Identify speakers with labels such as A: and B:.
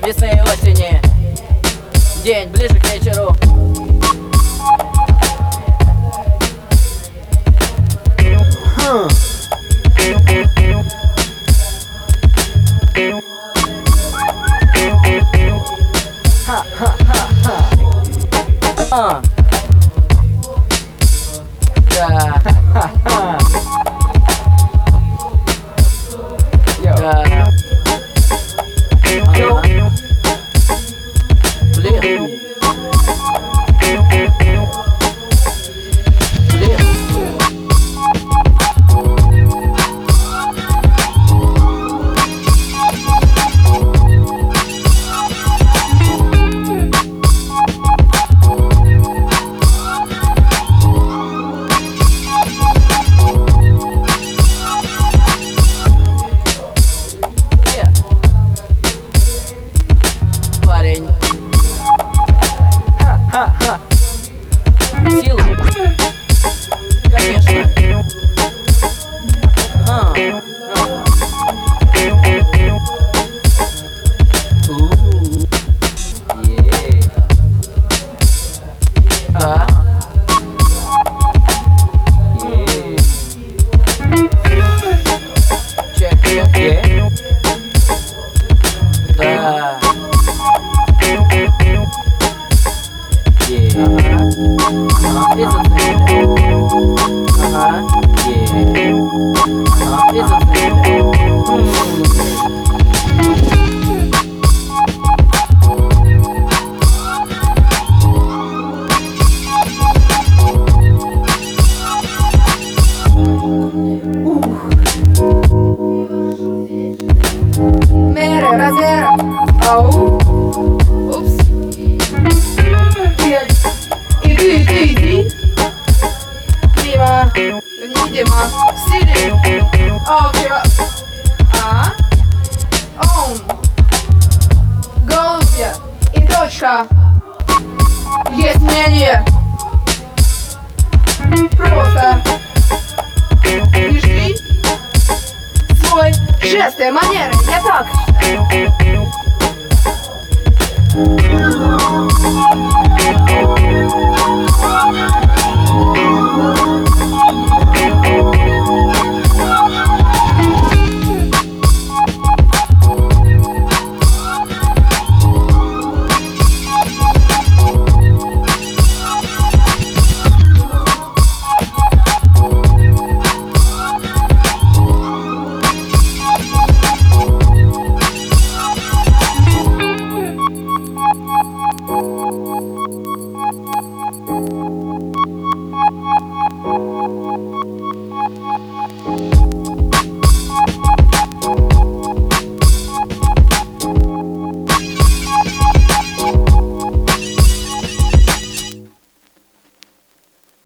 A: весны и осени. День ближе к вечеру. Да. Да. Блин. Парень. Силы. Конечно. Да. Чек, чек. Да.
B: Mere razmera. Au. Ups. Иди. Мимо. Невидимо. Сиди. Окей. Он. Голубя. И точка. Есть мнение. Просто. Не жди. Свой жест и манеры. Я так.